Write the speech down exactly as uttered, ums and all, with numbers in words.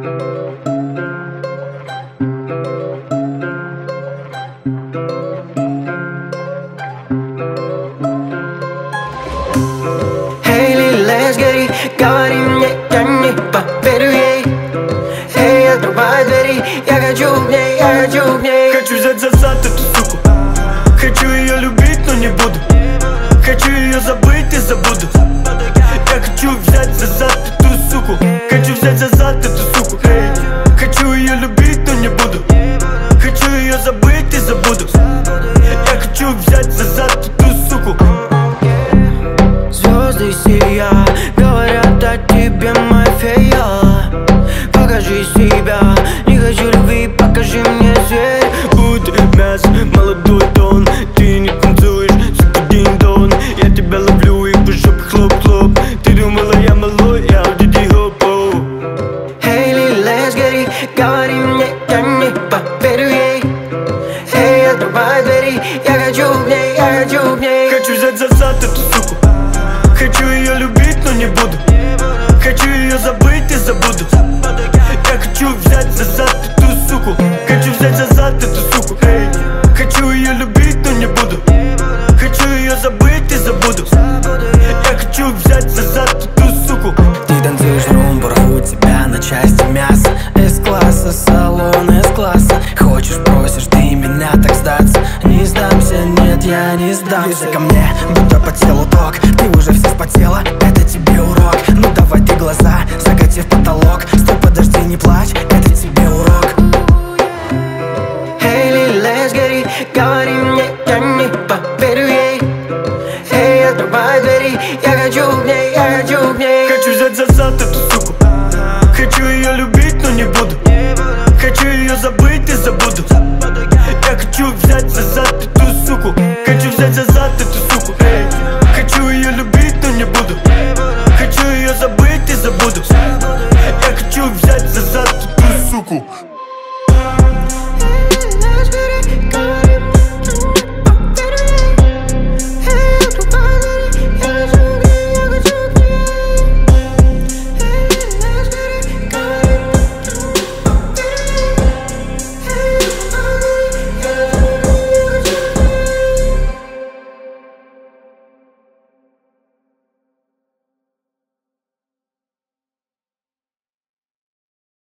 Говори мне, я не поверю ей. Эй, открывай двери, я хочу к ней, я хочу к ней. Хочу взять за зад эту суку. Хочу ее любить, но не буду. Хочу ее забыть и забуду. Я хочу взять за зад эту суку. Хочу взять за зад эту суку. Эй, хочу ее любить, но не буду. Хочу ее забыть и забуду. Я хочу взять за зад эту суку. Звезды сияют, говорят о тебе, моя фея. Покажи себя, не хочу любви, покажи мне зверь. Будь мясо, молодой тон. Ты не танцуешь, сука, динь-дон. Я тебя ловлю и по жопе хлоп-хлоп. Ты думала, я малой, я диди-хоп-оу. Эй, let's get it, говори мне, я не поверю ей. Эй, открывай двери, я хочу к ней, я хочу к ней. Хочу взять за зад эту суку. Хочу ее любить, но не буду. Хочу ее забыть и забуду. Я хочу взять за зад эту суку. Хочу взять за зад эту суку. Эй, хочу ее любить, но не буду. Хочу ее забыть и забуду. Я хочу взять за зад эту суку. Ты танцуешь румбу, рву тебя на части мяса. С-класса, салон С-класса. Хочешь, просишь ты меня так сдаться. Не сдамся, нет, я не сдамся. Ко мне